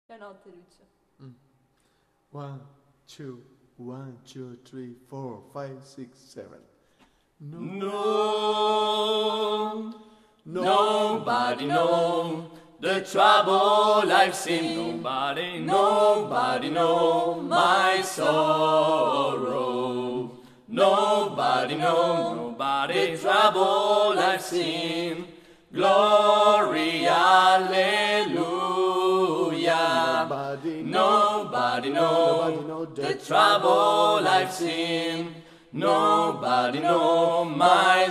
La notte, Lucio. 1, 2, 1, 2, 3, 4, 5, 6, 7. No, nobody know the trouble I've seen. Nobody know my sorrow. Nobody know the trouble I've seen. Glory, hallelujah. Nobody know the trouble I've seen. Nobody know my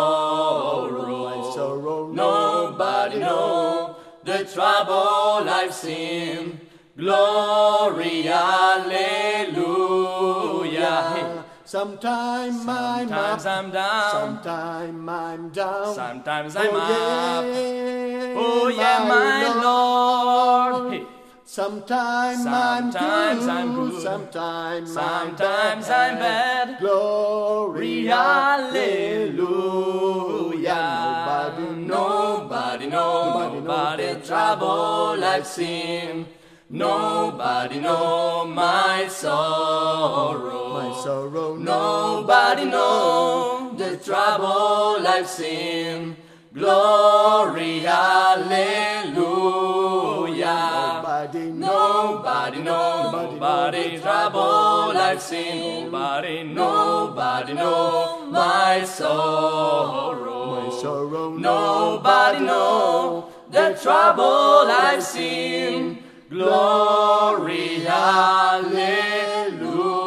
sorrow. Nobody know the trouble I've seen. Glory, hallelujah. Sometimes I'm down. Sometimes I'm down. Sometimes I'm up. Yeah, Oh yeah, my Lord. Hey. Sometimes I'm good. Sometimes I'm bad. bad. Glory, hallelujah. Nobody know the trouble I've seen. Nobody know my sorrow. Nobody know the trouble I've seen. Glory, hallelujah. Nobody know the trouble I've seen. Nobody know my sorrow. Nobody know the trouble I've seen. Glory, hallelujah.